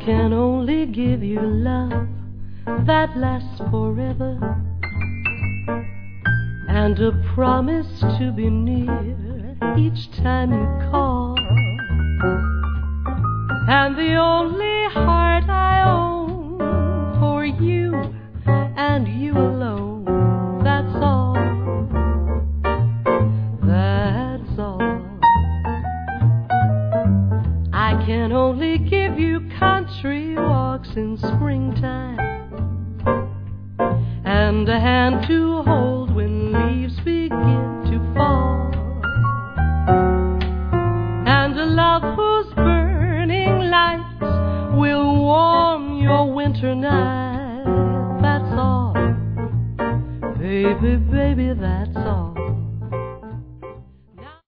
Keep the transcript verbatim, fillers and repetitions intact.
can only give you love that lasts forever, and a promise to be near each time you call. And the only heart I own for you and you alone, that's all, that's all. I can only give you country walks in springtime